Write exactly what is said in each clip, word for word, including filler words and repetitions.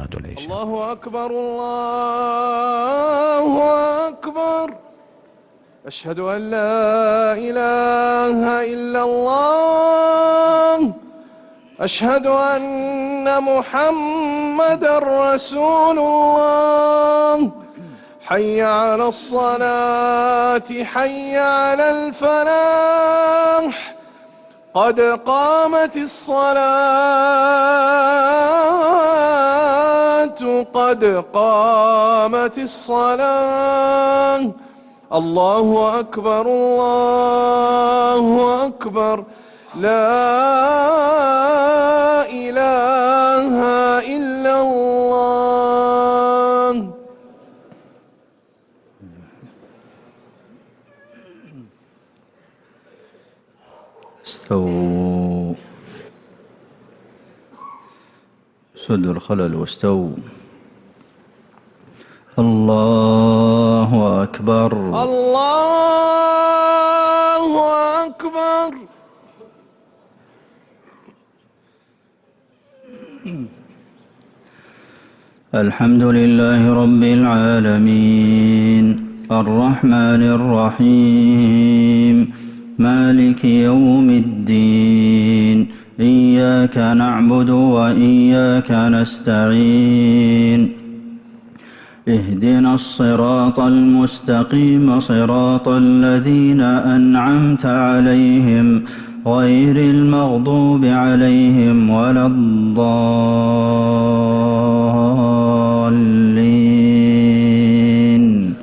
صلاة العشاء. الله أكبر الله أكبر. أشهد أن لا إله إلا الله. أشهد أن محمدًا رسول الله. حي على الصلاة حي على الفلاح. قد قامت الصلاة قد قامت الصلاة. الله أكبر الله أكبر. لا إله إلا الله. استووا، سدوا الخلل واستووا. الله أكبر الله أكبر. الحمد لله رب العالمين الرحمن الرحيم مالك يوم الدين. إياك نعبد وإياك نستعين. اهدنا الصراط المستقيم صراط الذين أنعمت عليهم غير المغضوب عليهم ولا الضالين.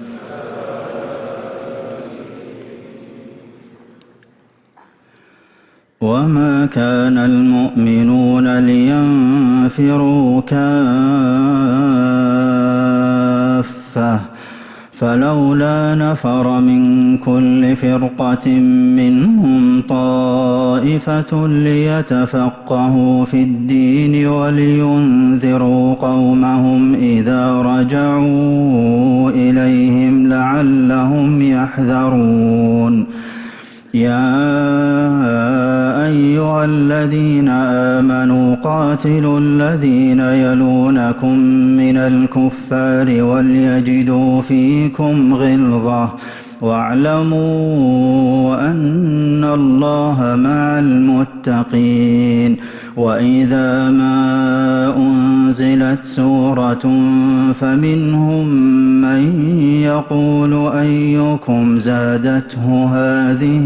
وما كان المؤمنون لينفروا كافة فلولا نفر من كل فرقة منهم طائفة ليتفقهوا في الدين ولينذروا قومهم إذا رجعوا إليهم لعلهم يحذرون. يا أيها الذين آمنوا قاتلوا الذين يلونكم من الكفار وليجدوا فيكم غلظة واعلموا أن الله مع المتقين. وإذا ما أنزلت سورة فمنهم من يقول أيكم زادته هذه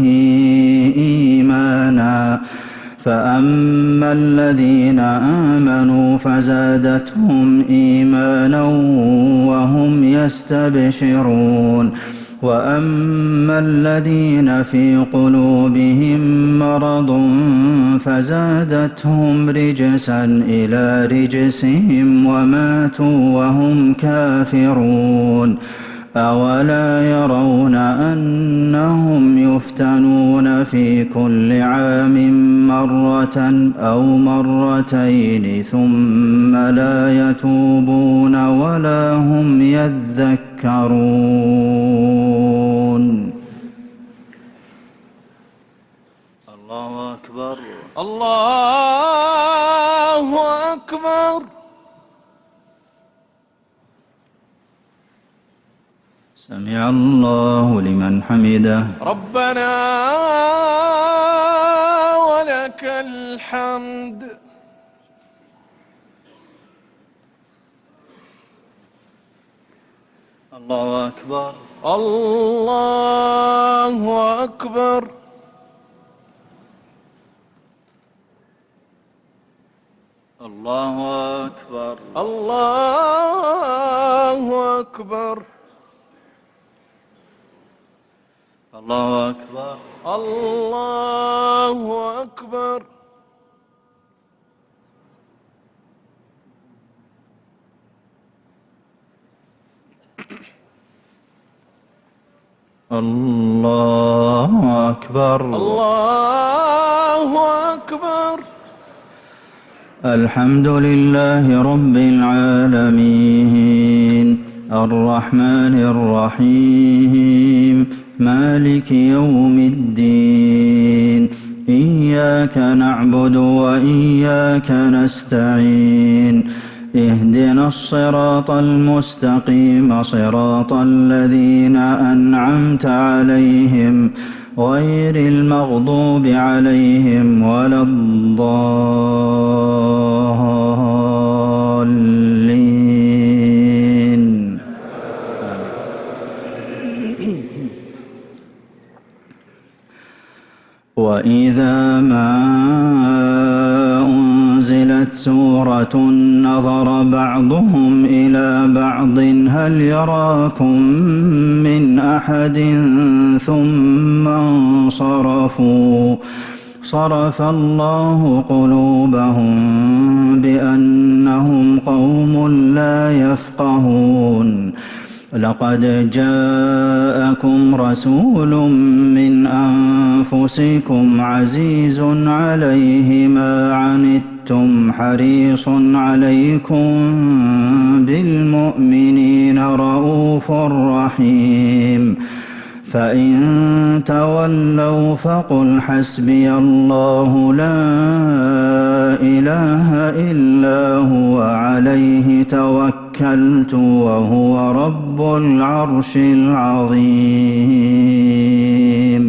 إيمانا فأما الذين آمنوا فزادتهم إيمانا وهم يستبشرون. وأما الذين في قلوبهم مرض فزادتهم رجسا إلى رجسهم وماتوا وهم كافرون. أولا يرون أنهم يفتنون في كل عام مرة أو مرتين ثم لا يتوبون ولا هم يذكرون. الله أكبر الله أكبر. سمع الله لمن حمده. ربنا ولك الحمد. الله أكبر الله أكبر. الله أكبر الله أكبر. الله أكبر الله أكبر. الله أكبر الله أكبر. الحمد لله رب العالمين الرحمن الرحيم مالك يوم الدين. إياك نعبد وإياك نستعين. اهدنا الصراط المستقيم صراط الذين أنعمت عليهم غير المغضوب عليهم ولا الضالين. وإذا ما أنزلت سورة نظر بعضهم إلى بعض هل يراكم من أحد ثم انصرفوا صرف الله قلوبهم بأنهم قوم لا يفقهون. لقد جاءكم رسول من أنفسكم عزيز عليه ما عنتم حريص عليكم بالمؤمنين رءوف رحيم. فإن تولوا فقل حسبي الله لا إله إلا هو عليه توكلت وهو رب العرش العظيم.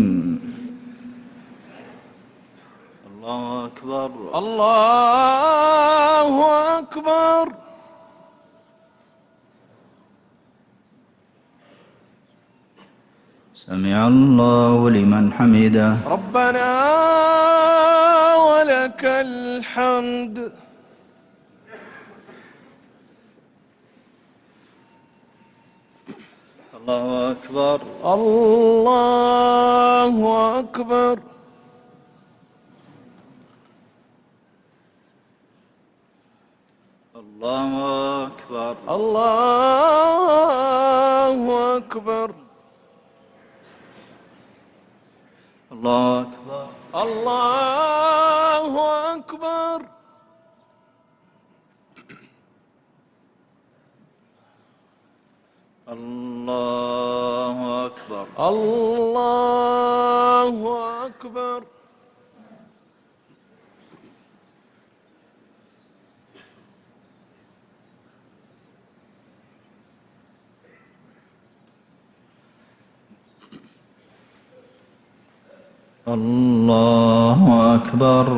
الله أكبر. الله أكبر. سمع الله لمن حمده. ربنا ولك الحمد. الله أكبر. الله أكبر. الله أكبر. الله أكبر. الله أكبر. الله أكبر. الله أكبر. الله أكبر. الله أكبر.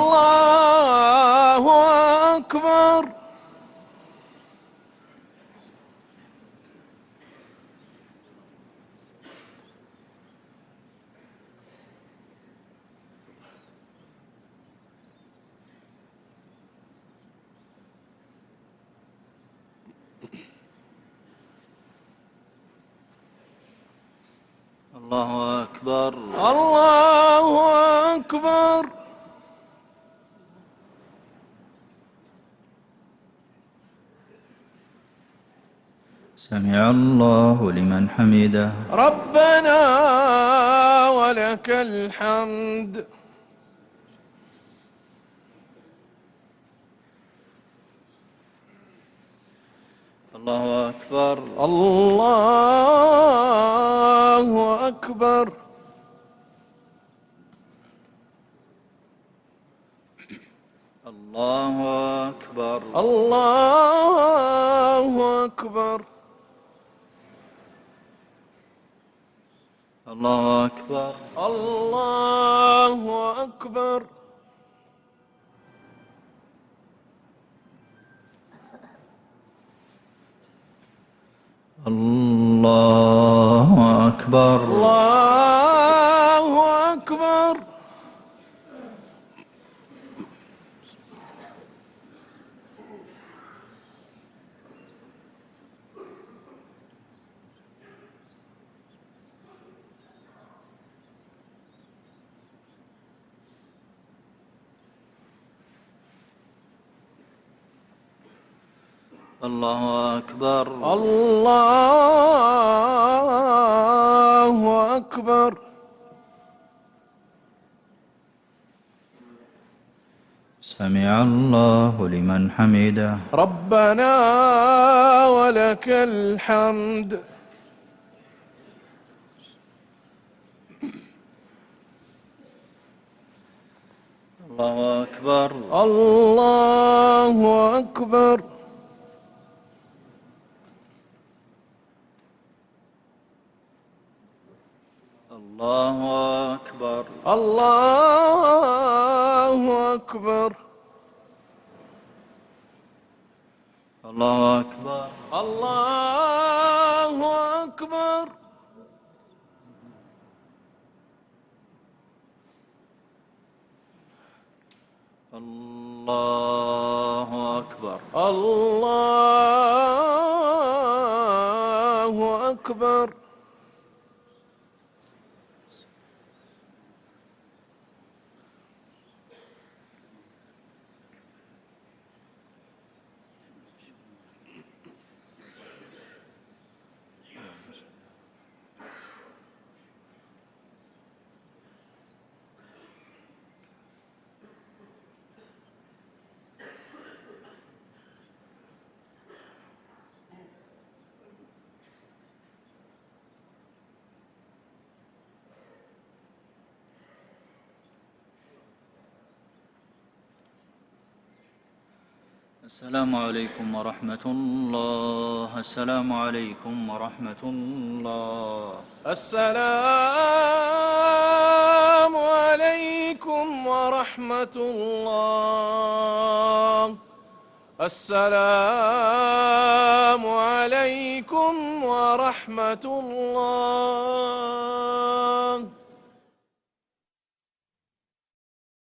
الله أكبر. الله أكبر. الله أكبر. سمع الله لمن حمده. ربنا ولك الحمد. الله أكبر. الله أكبر. الله أكبر. الله أكبر. الله أكبر. الله أكبر. الله أكبر. الله أكبر. الله أكبر. الله أكبر. سمع الله لمن حمده. ربنا ولك الحمد. الله أكبر. الله أكبر. الله أكبر. الله أكبر. الله أكبر. الله أكبر. الله أكبر. الله أكبر. السلام عليكم ورحمة الله. السلام عليكم ورحمة الله. السلام عليكم ورحمة الله. السلام عليكم ورحمة الله.